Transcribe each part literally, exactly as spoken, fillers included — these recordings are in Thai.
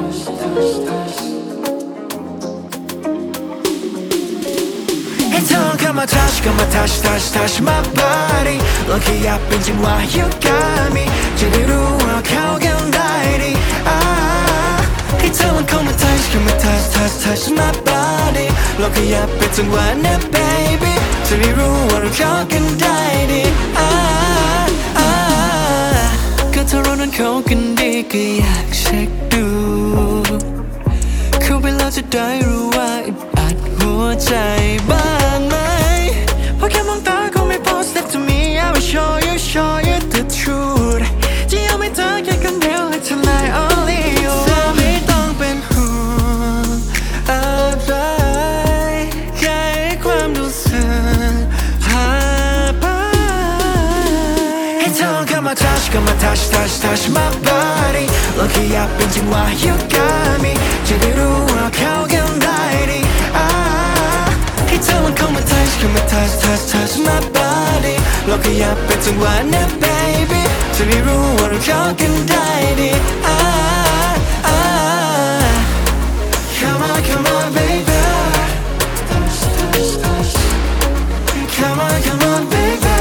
ให้เธอเข้ามา touch เข้ามา touch touch touch my body ลองขยับเป็นจังหวะ you got me จะได้รู้ว่าเข้ากันได้ดีอ่าให้เธอมันเข้ามา touch เข้ามา touch touch touch my body ลองขยับเป็นจังหวะนะ baby จะได้รู้ว่าเราเข้ากันได้ดีอ่าอ่าก็ถ้าเรานั้นเข้ากันดีก็อยากเช็คดูเข้าไปแล้วจะได้รู้ว่าอึดอัดหัวใจบ้างไหมเพราะแค่มองตาคงไม่พอ step to me I will show you show you the truth จะยอมให้เธอแค่คำเดียวและทำลาย only you เธอไม่ต้องเป็นห่วงอะไรแค่ความรู้สึกพาไปให้เธอเข้ามา touch เข้ามา touch touch touch my body ลองขยับเป็นจังหวะ you got me จะได้รู้ว่าเข้ากันได้ดีอ่าให้เธอมันเข้ามา touch เข้ามา touch touch touch my body ลองขยับเป็นจังหวะนะ baby จะได้รู้ว่าเราเข้ากันได้ดีอ่าอ่า Come on come on baby Come on come on baby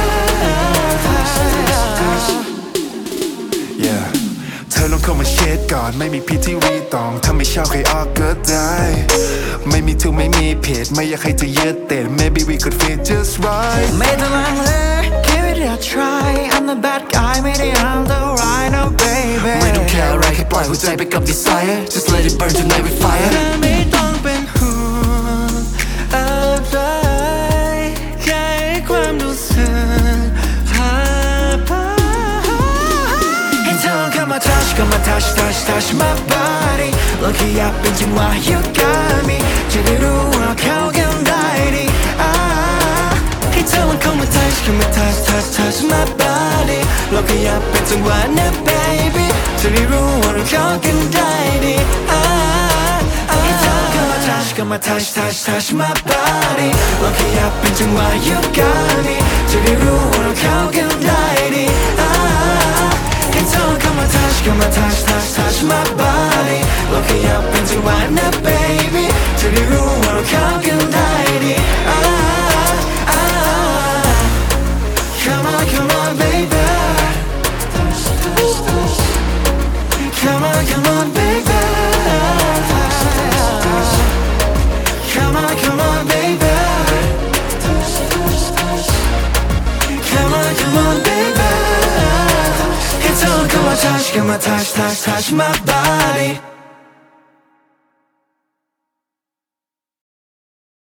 Yeah เธอลองเข้ามาเช็ดก่อนไม่มีพิธีรีตองถ้าไม่ชอบใครออกก็ได้ไม่มีทูไม่มีเพจไม่อยากให้เธอยึดติด Maybe we could feel just right ไม่ต้องลังเล Give it a try I'm the bad guy ไม่ได้ I'm the right now baby ไม่ต้องแค่อะไรแค่ปล่อยหัวใจไปกับ desire Just let it burn tonight with fire เธอไม่ต้องเป็นห่วงอะไรแค่ความรู้สึกพาไปให้เธอเข้ามา touch เข้ามา touch touch touch my body ลองขยับเป็นจังหวะ you got me จะได้รู้ว่าเข้ากันได้ดีอ่าให้เธอมันเข้ามา touch เข้ามา touch touch touch my body ลองขยับเป็นจังหวะนะ baby จะได้รู้ว่าเราเข้ากันได้ดีอ่าให้เธอเข้ามา touch เข้ามา touch touch touch my body ลองขยับเป็นจังหวะ you got me จะได้รู้ว่าเราเข้ากันได้ดีอ่าให้เธอเข้ามา touch เข้ามา touch touch touch my body ลองขยับเป็นจังหวะนะ baby จะได้รู้ว่าเราเข้ากันได้ดีอ่าอ่า Come on come on baby Come on come on baby Come on come on baby Come on come on baby It's all come on touch come on touch touch touch my body